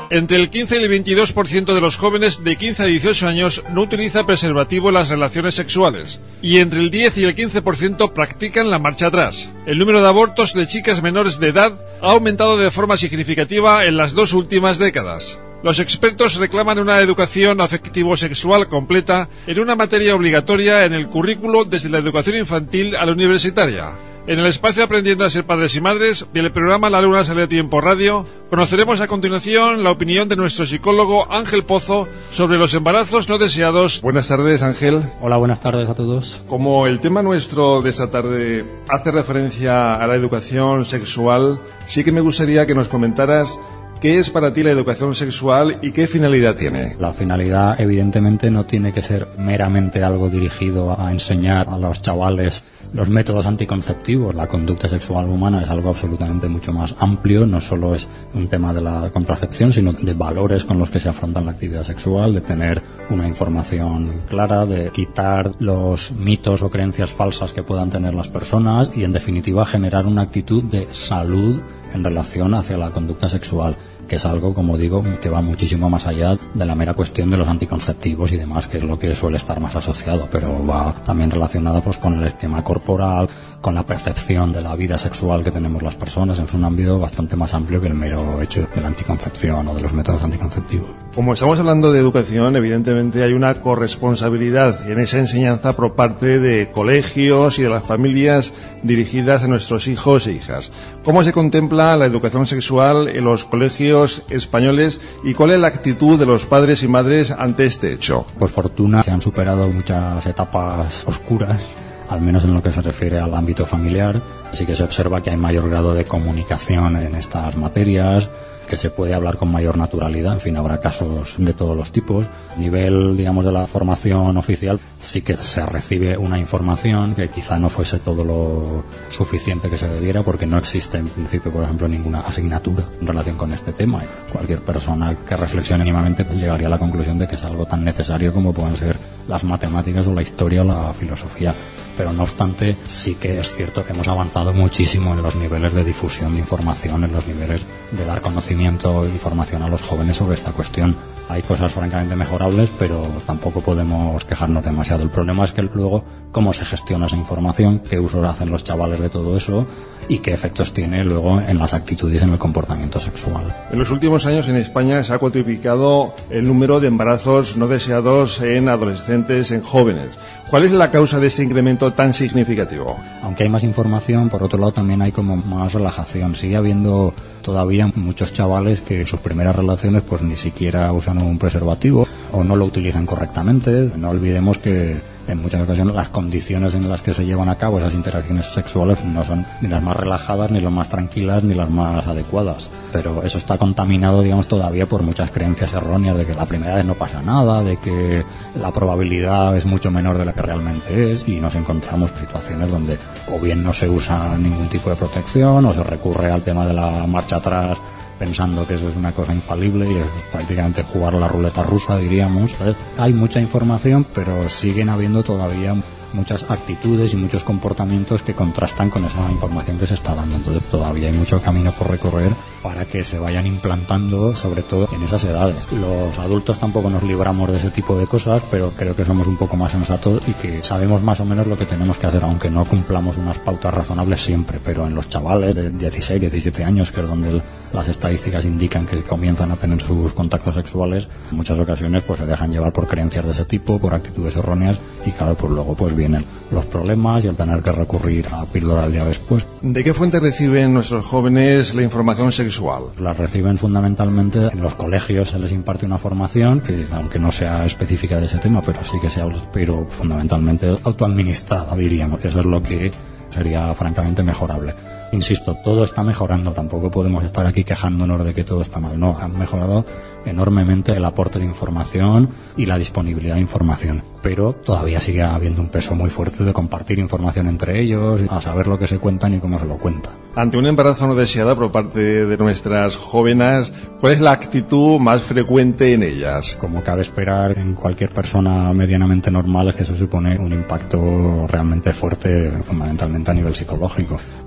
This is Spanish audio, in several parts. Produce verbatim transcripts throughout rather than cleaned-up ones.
Entre el quince y el veintidós por ciento de los jóvenes de quince a dieciocho años no utiliza preservativo en las relaciones sexuales, y entre el diez y el quince por ciento practican la marcha atrás. El número de abortos de chicas menores de edad ha aumentado de forma significativa en las dos últimas décadas. Los expertos reclaman una educación afectivo-sexual completa en una materia obligatoria en el currículo desde la educación infantil a la universitaria. En el espacio Aprendiendo a ser padres y madres del programa La Luna Sale a Tiempo Radio, conoceremos a continuación la opinión de nuestro psicólogo Ángel Pozo sobre los embarazos no deseados. Buenas tardes, Ángel. Hola, buenas tardes a todos. Como el tema nuestro de esta tarde hace referencia a la educación sexual, sí que me gustaría que nos comentaras ¿qué es para ti la educación sexual y qué finalidad tiene? La finalidad, evidentemente, no tiene que ser meramente algo dirigido a enseñar a los chavales los métodos anticonceptivos. La conducta sexual humana es algo absolutamente mucho más amplio. No solo es un tema de la contracepción, sino de valores con los que se afronta la actividad sexual, de tener una información clara, de quitar los mitos o creencias falsas que puedan tener las personas y, en definitiva, generar una actitud de salud en relación hacia la conducta sexual, que es algo, como digo, que va muchísimo más allá de la mera cuestión de los anticonceptivos y demás, que es lo que suele estar más asociado, pero va también relacionada pues con el esquema corporal, con la percepción de la vida sexual que tenemos las personas. Es un ámbito bastante más amplio que el mero hecho de la anticoncepción o de los métodos anticonceptivos. Como estamos hablando de educación, evidentemente hay una corresponsabilidad en esa enseñanza por parte de colegios y de las familias dirigidas a nuestros hijos e hijas. ¿Cómo se contempla la educación sexual en los colegios españoles y cuál es la actitud de los padres y madres ante este hecho? Por fortuna se han superado muchas etapas oscuras, al menos en lo que se refiere al ámbito familiar. Así que se observa que hay mayor grado de comunicación en estas materias, que se puede hablar con mayor naturalidad. En fin, habrá casos de todos los tipos. A nivel, digamos, de la formación oficial, sí que se recibe una información que quizá no fuese todo lo suficiente que se debiera, porque no existe en principio, por ejemplo, ninguna asignatura en relación con este tema. Cualquier persona que reflexione mínimamente pues llegaría a la conclusión de que es algo tan necesario como pueden ser las matemáticas o la historia o la filosofía. Pero no obstante, sí que es cierto que hemos avanzado muchísimo en los niveles de difusión de información, en los niveles de dar conocimiento e información a los jóvenes sobre esta cuestión. Hay cosas francamente mejorables, pero tampoco podemos quejarnos demasiado. El problema es que luego cómo se gestiona esa información, qué uso hacen los chavales de todo eso y qué efectos tiene luego en las actitudes y en el comportamiento sexual. En los últimos años en España se ha cuatriplicado el número de embarazos no deseados en adolescentes, en jóvenes. ¿Cuál es la causa de este incremento tan significativo? Aunque hay más información, por otro lado también hay como más relajación. Sigue habiendo todavía muchos chavales que en sus primeras relaciones pues ni siquiera usan un preservativo o no lo utilizan correctamente. No olvidemos que en muchas ocasiones las condiciones en las que se llevan a cabo esas interacciones sexuales no son ni las más relajadas, ni las más tranquilas, ni las más adecuadas. Pero eso está contaminado, digamos, todavía por muchas creencias erróneas de que la primera vez no pasa nada, de que la probabilidad es mucho menor de la que realmente es, y nos encontramos situaciones donde o bien no se usa ningún tipo de protección o se recurre al tema de la marcha atrás pensando que eso es una cosa infalible y es prácticamente jugar la ruleta rusa, diríamos, ¿sabes? Hay mucha información, pero siguen habiendo todavía muchas actitudes y muchos comportamientos que contrastan con esa información que se está dando. Entonces todavía hay mucho camino por recorrer para que se vayan implantando, sobre todo en esas edades. Los adultos tampoco nos libramos de ese tipo de cosas, pero creo que somos un poco más sensatos y que sabemos más o menos lo que tenemos que hacer, aunque no cumplamos unas pautas razonables siempre. Pero en los chavales de dieciséis, diecisiete años, que es donde las estadísticas indican que comienzan a tener sus contactos sexuales, en muchas ocasiones pues se dejan llevar por creencias de ese tipo, por actitudes erróneas, y claro, pues luego pues vienen los problemas y el tener que recurrir a píldora al día después. ¿De qué fuente reciben nuestros jóvenes la información sexual? Las reciben fundamentalmente en los colegios. Se les imparte una formación que, aunque no sea específica de ese tema, pero sí que se habla, pero fundamentalmente autoadministrada, diríamos. Eso es lo que sería francamente mejorable. Insisto, todo está mejorando, tampoco podemos estar aquí quejándonos de que todo está mal. No, han mejorado enormemente el aporte de información y la disponibilidad de información, pero todavía sigue habiendo un peso muy fuerte de compartir información entre ellos, a saber lo que se cuentan y cómo se lo cuentan. Ante un embarazo no deseado por parte de nuestras jóvenes, ¿cuál es la actitud más frecuente en ellas? Como cabe esperar en cualquier persona medianamente normal, es que eso supone un impacto realmente fuerte, fundamentalmente a nivel psicológico. Pensemos en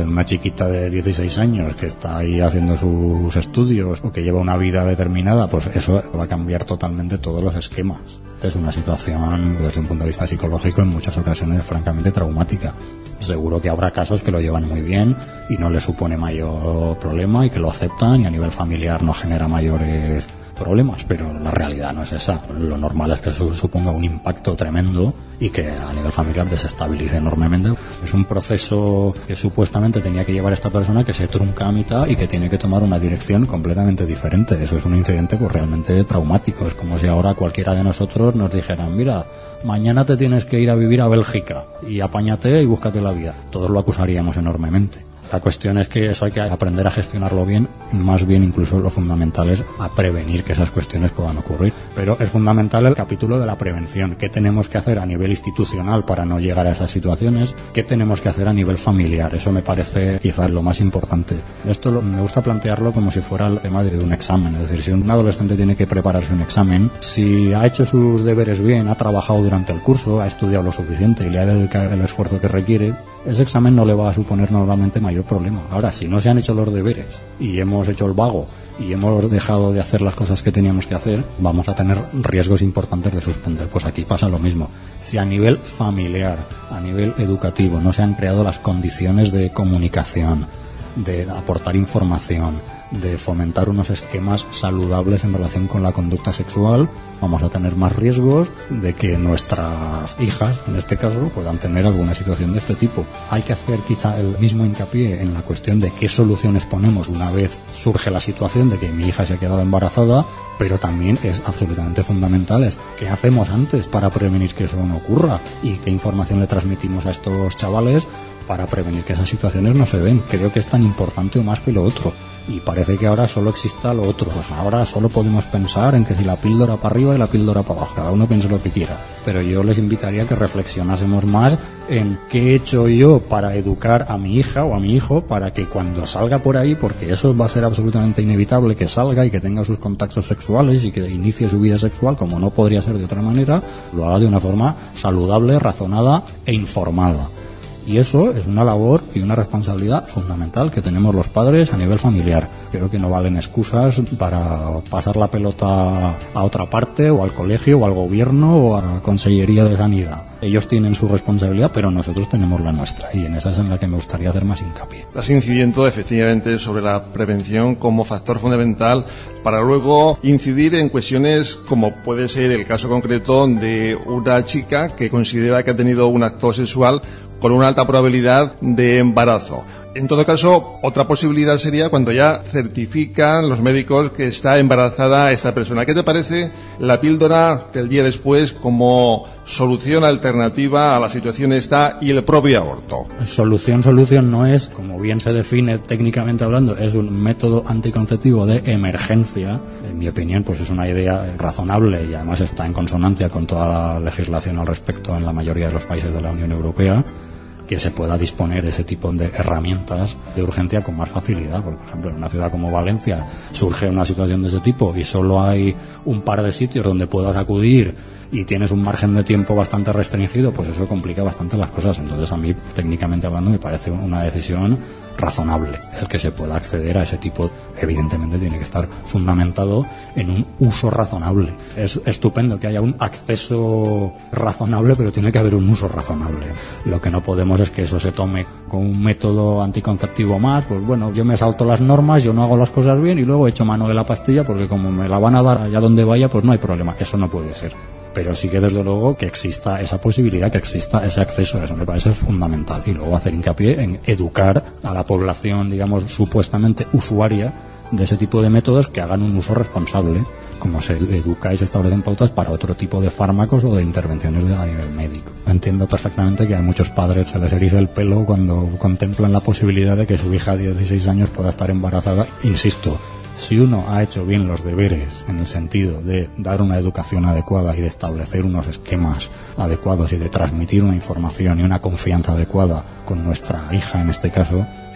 una chiquita de dieciséis años que está ahí haciendo sus estudios o que lleva una vida determinada, pues eso va a cambiar totalmente todos los esquemas. Es una situación, desde un punto de vista psicológico, en muchas ocasiones francamente traumática. Seguro que habrá casos que lo llevan muy bien y no les supone mayor problema y que lo aceptan y a nivel familiar no genera mayores problemas, pero la realidad no es esa. Lo normal es que eso suponga un impacto tremendo y que a nivel familiar desestabilice enormemente. Es un proceso que supuestamente tenía que llevar esta persona que se trunca a mitad y que tiene que tomar una dirección completamente diferente. Eso es un incidente pues realmente traumático. Es como si ahora cualquiera de nosotros nos dijeran, mira, mañana te tienes que ir a vivir a Bélgica y apáñate y búscate la vida. Todos lo acusaríamos enormemente. La cuestión es que eso hay que aprender a gestionarlo bien, más bien incluso lo fundamental es a prevenir que esas cuestiones puedan ocurrir. Pero es fundamental el capítulo de la prevención. ¿Qué tenemos que hacer a nivel institucional para no llegar a esas situaciones? ¿Qué tenemos que hacer a nivel familiar? Eso me parece quizás lo más importante. Esto lo, me gusta plantearlo como si fuera el tema de un examen. Es decir, si un adolescente tiene que prepararse un examen, si ha hecho sus deberes bien, ha trabajado durante el curso, ha estudiado lo suficiente y le ha dedicado el esfuerzo que requiere, ese examen no le va a suponer normalmente mayor problema. Ahora, si no se han hecho los deberes y hemos hecho el vago y hemos dejado de hacer las cosas que teníamos que hacer, vamos a tener riesgos importantes de suspender. Pues aquí pasa lo mismo. Si a nivel familiar, a nivel educativo, no se han creado las condiciones de comunicación, de aportar información, de fomentar unos esquemas saludables en relación con la conducta sexual, vamos a tener más riesgos de que nuestras hijas, en este caso, puedan tener alguna situación de este tipo. Hay que hacer quizá el mismo hincapié en la cuestión de qué soluciones ponemos una vez surge la situación de que mi hija se ha quedado embarazada, pero también es absolutamente fundamental es qué hacemos antes para prevenir que eso no ocurra y qué información le transmitimos a estos chavales para prevenir que esas situaciones no se den. Creo que es tan importante o más que lo otro. Y parece que ahora solo exista lo otro. Pues ahora solo podemos pensar en que si la píldora para arriba y la píldora para abajo. Cada uno piense lo que quiera. Pero yo les invitaría a que reflexionásemos más en qué he hecho yo para educar a mi hija o a mi hijo para que cuando salga por ahí, porque eso va a ser absolutamente inevitable, que salga y que tenga sus contactos sexuales y que inicie su vida sexual, como no podría ser de otra manera, lo haga de una forma saludable, razonada e informada. Y eso es una labor y una responsabilidad fundamental que tenemos los padres a nivel familiar. Creo que no valen excusas para pasar la pelota a otra parte, o al colegio, o al gobierno, o a la Consellería de Sanidad. Ellos tienen su responsabilidad, pero nosotros tenemos la nuestra, y en esa es en la que me gustaría hacer más hincapié. Estás incidiendo efectivamente sobre la prevención como factor fundamental para luego incidir en cuestiones como puede ser el caso concreto de una chica que considera que ha tenido un acto sexual con una alta probabilidad de embarazo. En todo caso, otra posibilidad sería cuando ya certifican los médicos que está embarazada esta persona. ¿Qué te parece la píldora del día después como solución alternativa a la situación esta y el propio aborto? Solución, solución no es, como bien se define técnicamente hablando, es un método anticonceptivo de emergencia. En mi opinión, pues es una idea razonable y además está en consonancia con toda la legislación al respecto en la mayoría de los países de la Unión Europea, que se pueda disponer de ese tipo de herramientas de urgencia con más facilidad. Por ejemplo, en una ciudad como Valencia surge una situación de ese tipo y solo hay un par de sitios donde puedas acudir y tienes un margen de tiempo bastante restringido, pues eso complica bastante las cosas. Entonces, a mí, técnicamente hablando, me parece una decisión razonable el que se pueda acceder a ese tipo. Evidentemente tiene que estar fundamentado en un uso razonable. Es estupendo que haya un acceso razonable, pero tiene que haber un uso razonable. Lo que no podemos es que eso se tome con un método anticonceptivo más, pues bueno, yo me salto las normas, yo no hago las cosas bien y luego echo mano de la pastilla porque como me la van a dar allá donde vaya, pues no hay problema. Eso no puede ser. Pero sí que desde luego que exista esa posibilidad, que exista ese acceso, eso me parece fundamental. Y luego hacer hincapié en educar a la población, digamos, supuestamente usuaria de ese tipo de métodos, que hagan un uso responsable, como se educa y se establecen pautas para otro tipo de fármacos o de intervenciones a nivel médico. Entiendo perfectamente que a muchos padres se les eriza el pelo cuando contemplan la posibilidad de que su hija de dieciséis años pueda estar embarazada. Insisto, si uno ha hecho bien los deberes en el sentido de dar una educación adecuada y de establecer unos esquemas adecuados y de transmitir una información y una confianza adecuada con nuestra hija en este caso,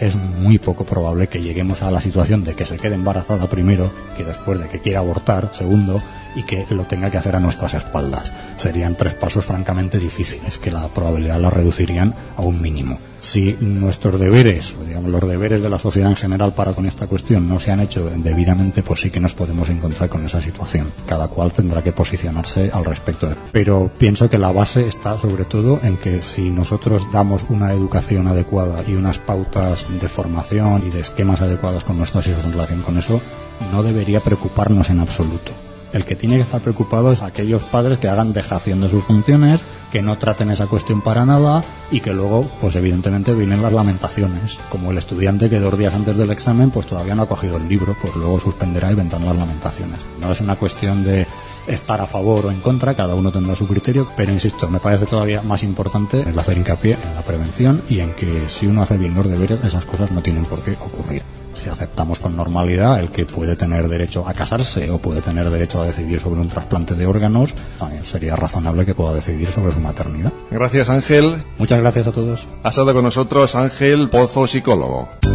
es muy poco probable que lleguemos a la situación de que se quede embarazada primero, que después de que quiera abortar, segundo, y que lo tenga que hacer a nuestras espaldas. Serían tres pasos francamente difíciles, que la probabilidad la reducirían a un mínimo. Si nuestros deberes, o digamos los deberes de la sociedad en general para con esta cuestión no se han hecho debidamente, pues sí que nos podemos encontrar con esa situación. Cada cual tendrá que posicionarse al respecto. Pero pienso que la base está sobre todo en que si nosotros damos una educación adecuada y unas pautas de formación y de esquemas adecuados con nuestros hijos en relación con eso, no debería preocuparnos en absoluto. El que tiene que estar preocupado es aquellos padres que hagan dejación de sus funciones, que no traten esa cuestión para nada y que luego, pues evidentemente, vienen las lamentaciones. Como el estudiante que dos días antes del examen pues todavía no ha cogido el libro, pues luego suspenderá y vendrán las lamentaciones. No es una cuestión de estar a favor o en contra, cada uno tendrá su criterio, pero insisto, me parece todavía más importante el hacer hincapié en la prevención y en que si uno hace bien los deberes, esas cosas no tienen por qué ocurrir. Si aceptamos con normalidad el que puede tener derecho a casarse o puede tener derecho a decidir sobre un trasplante de órganos, también sería razonable que pueda decidir sobre su maternidad. Gracias, Ángel. Muchas gracias a todos. Ha estado con nosotros Ángel Pozo, psicólogo.